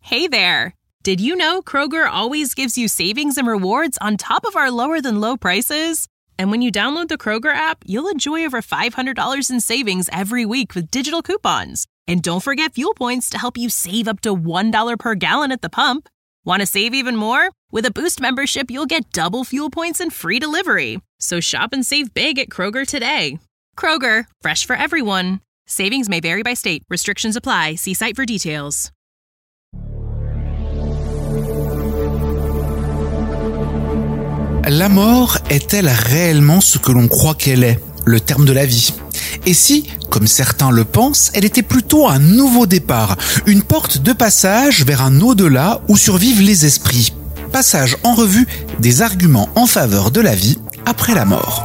Hey there! Did you know Kroger always gives you savings and rewards on top of our lower-than-low prices? And when you download the Kroger app, you'll enjoy over $500 in savings every week with digital coupons. And don't forget fuel points to help you save up to $1 per gallon at the pump. Want to save even more? With a Boost membership, you'll get double fuel points and free delivery. So shop and save big at Kroger today. Kroger, fresh for everyone. Savings may vary by state. Restrictions apply. See site for details. La mort est-elle réellement ce que l'on croit qu'elle est, le terme de la vie ? Et si, comme certains le pensent, elle était plutôt un nouveau départ, une porte de passage vers un au-delà où survivent les esprits ? Passage en revue des arguments en faveur de la vie après la mort.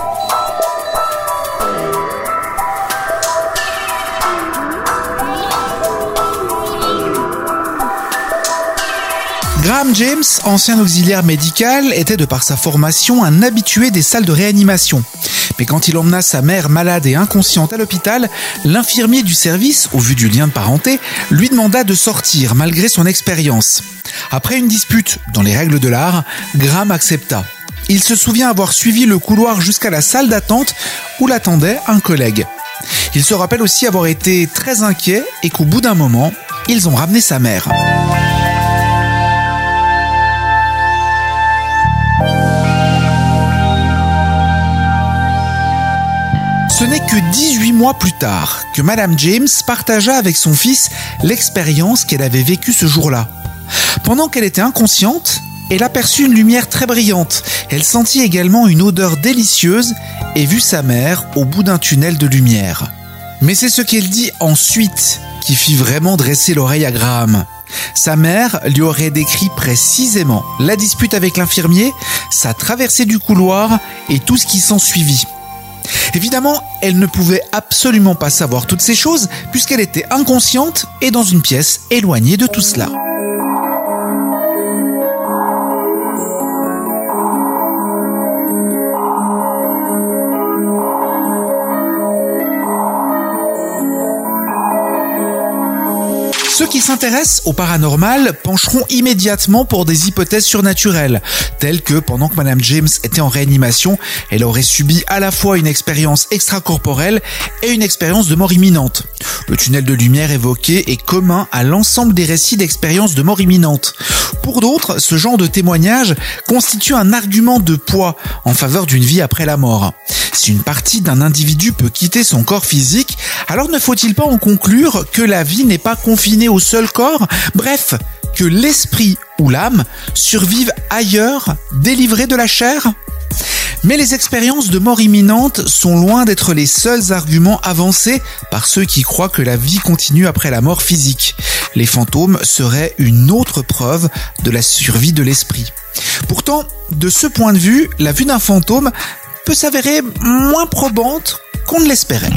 Graham James, ancien auxiliaire médical, était de par sa formation un habitué des salles de réanimation. Mais quand il emmena sa mère malade et inconsciente à l'hôpital, l'infirmier du service, au vu du lien de parenté, lui demanda de sortir malgré son expérience. Après une dispute dans les règles de l'art, Graham accepta. Il se souvient avoir suivi le couloir jusqu'à la salle d'attente où l'attendait un collègue. Il se rappelle aussi avoir été très inquiet et qu'au bout d'un moment, ils ont ramené sa mère. Ce n'est que 18 mois plus tard que Madame James partagea avec son fils l'expérience qu'elle avait vécue ce jour-là. Pendant qu'elle était inconsciente, elle aperçut une lumière très brillante. Elle sentit également une odeur délicieuse et vit sa mère au bout d'un tunnel de lumière. Mais c'est ce qu'elle dit ensuite qui fit vraiment dresser l'oreille à Graham. Sa mère lui aurait décrit précisément la dispute avec l'infirmier, sa traversée du couloir et tout ce qui s'ensuivit. Évidemment, elle ne pouvait absolument pas savoir toutes ces choses puisqu'elle était inconsciente et dans une pièce éloignée de tout cela. Ceux qui s'intéressent au paranormal pencheront immédiatement pour des hypothèses surnaturelles, telles que pendant que Madame James était en réanimation, elle aurait subi à la fois une expérience extracorporelle et une expérience de mort imminente. Le tunnel de lumière évoqué est commun à l'ensemble des récits d'expériences de mort imminente. Pour d'autres, ce genre de témoignage constitue un argument de poids en faveur d'une vie après la mort. Si une partie d'un individu peut quitter son corps physique, alors ne faut-il pas en conclure que la vie n'est pas confinée au seul corps, bref, que l'esprit ou l'âme survivent ailleurs, délivrés de la chair ? Mais les expériences de mort imminente sont loin d'être les seuls arguments avancés par ceux qui croient que la vie continue après la mort physique. Les fantômes seraient une autre preuve de la survie de l'esprit. Pourtant, de ce point de vue, la vue d'un fantôme peut s'avérer moins probante qu'on ne l'espérait.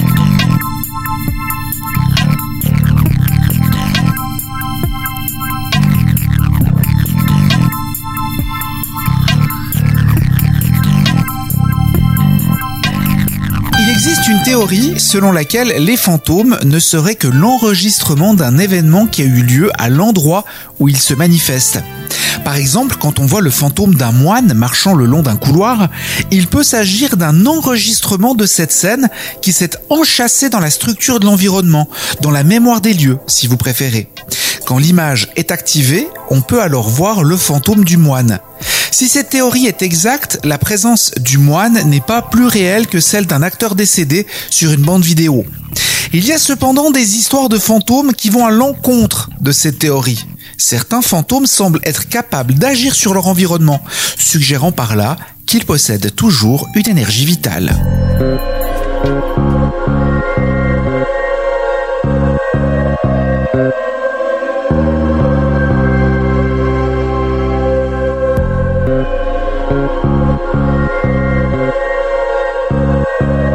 Il existe une théorie selon laquelle les fantômes ne seraient que l'enregistrement d'un événement qui a eu lieu à l'endroit où ils se manifestent. Par exemple, quand on voit le fantôme d'un moine marchant le long d'un couloir, il peut s'agir d'un enregistrement de cette scène qui s'est enchâssée dans la structure de l'environnement, dans la mémoire des lieux, si vous préférez. Quand l'image est activée, on peut alors voir le fantôme du moine. Si cette théorie est exacte, la présence du moine n'est pas plus réelle que celle d'un acteur décédé sur une bande vidéo. Il y a cependant des histoires de fantômes qui vont à l'encontre de cette théorie. Certains fantômes semblent être capables d'agir sur leur environnement, suggérant par là qu'ils possèdent toujours une énergie vitale.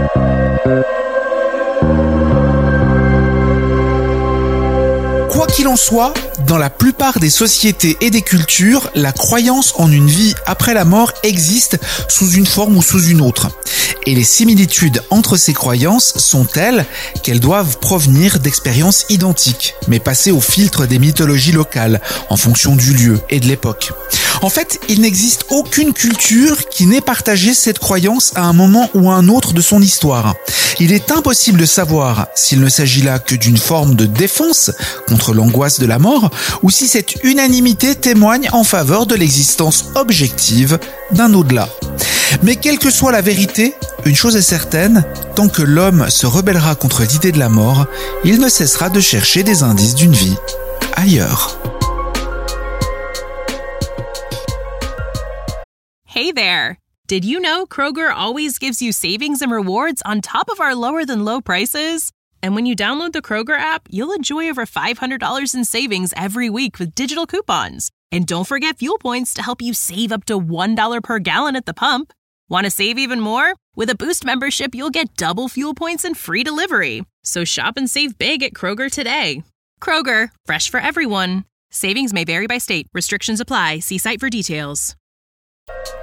Quoi qu'il en en soit, dans la plupart des sociétés et des cultures, la croyance en une vie après la mort existe sous une forme ou sous une autre. Et les similitudes entre ces croyances sont telles qu'elles doivent provenir d'expériences identiques, mais passées au filtre des mythologies locales, en fonction du lieu et de l'époque. En fait, il n'existe aucune culture qui n'ait partagé cette croyance à un moment ou à un autre de son histoire. Il est impossible de savoir s'il ne s'agit là que d'une forme de défense contre l'angoisse de la mort, ou si cette unanimité témoigne en faveur de l'existence objective d'un au-delà. Mais quelle que soit la vérité, une chose est certaine, tant que l'homme se rebellera contre l'idée de la mort, il ne cessera de chercher des indices d'une vie ailleurs. Hey there! Did you know Kroger always gives you savings and rewards on top of our lower-than-low prices? And when you download the Kroger app, you'll enjoy over $500 in savings every week with digital coupons. And don't forget fuel points to help you save up to $1 per gallon at the pump. Want to save even more? With a Boost membership, you'll get double fuel points and free delivery. So shop and save big at Kroger today. Kroger, fresh for everyone. Savings may vary by state. Restrictions apply. See site for details.